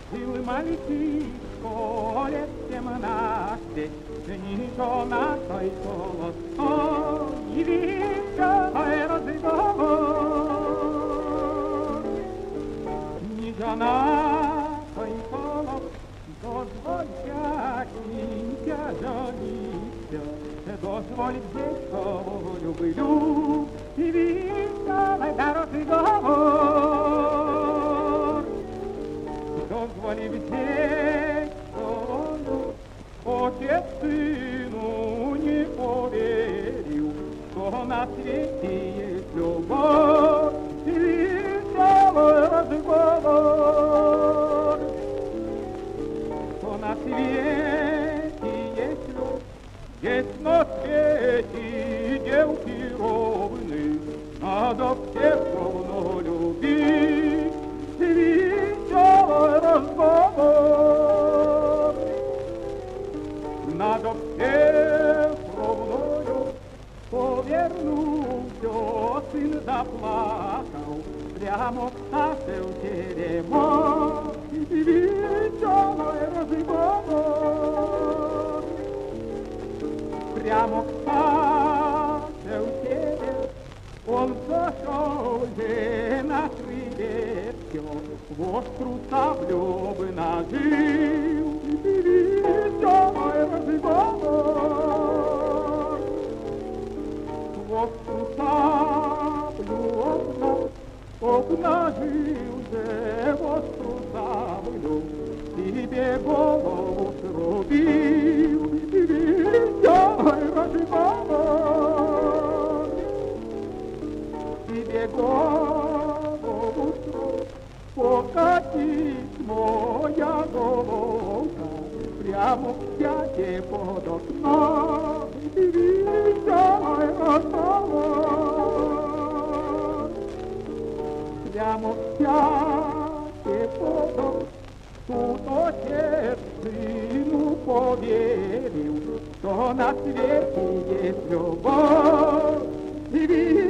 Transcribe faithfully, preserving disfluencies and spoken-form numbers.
Жил мальчик в школе семнадцать, ничего на той колосо, явился разговор. Ничего на той колос, дозволь всякий жениться, дозволь здесь, кого люблю, явился разговор. Дозволи взять сторону, отец сыну не поверил, что на свете есть любовь и веселый разговор. Что на свете есть любовь, есть на свете девки ровны, надо всех равно любить. Разговор. Надо всех ровною повернулся, сын заплакал, прямо в саше в теремок, и веселый разговор. Прямо в саше в теремок он зашел же на крылечко, востру саблю бы нажил, и веселый разговор. Востру саблю обнажил же, востру саблю себе голову срубил, и веселый разговор. Тебе голову покатить моя головка прямо в пяте под окном, и веселый разговор. Прямо в пяте под окном тут отец сыну поверил, что на свете есть любовь и